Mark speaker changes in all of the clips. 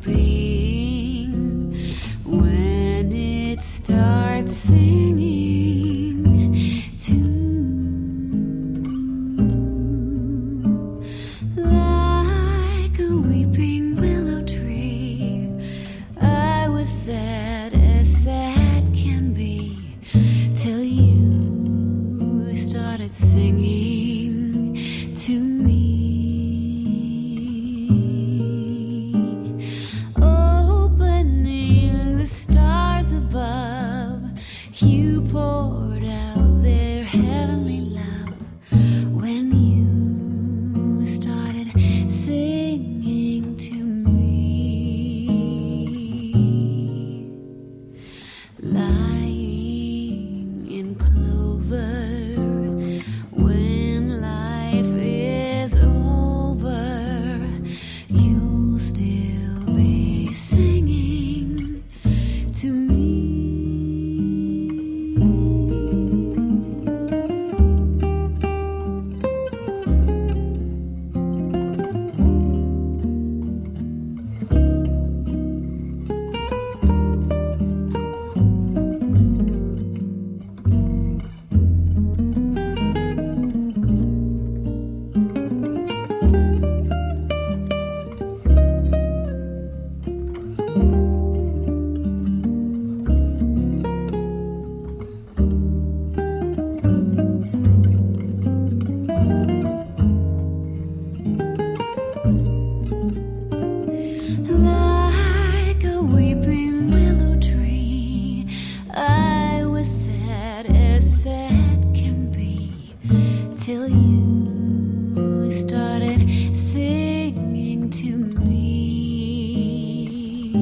Speaker 1: being when it starts singing to like a weeping willow tree. I was sad as sad can be till you started singing to me. Opening the stars above, you poured out their heavenly love when you started singing to me. Lying in clover when life is over, you'll still be singing to me. Like a weeping willow tree, I was sad as sad can be till you started singing to me.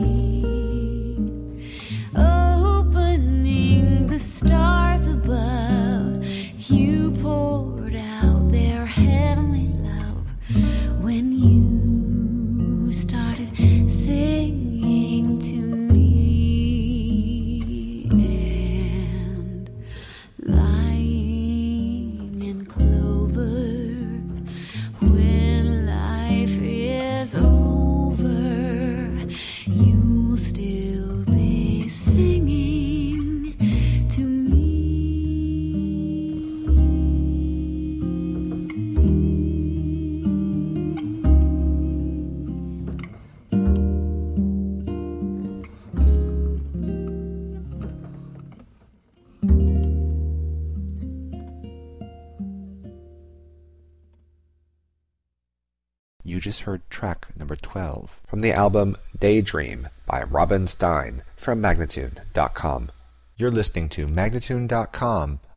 Speaker 1: Opening the stars above, you poured out their heavenly love when you started singing to me. And lying in clover when life is over, you'll still be singing to me.
Speaker 2: You just heard track number 12 from the album Daydream by Robin Stein from Magnatune.com. You're listening to Magnatune.com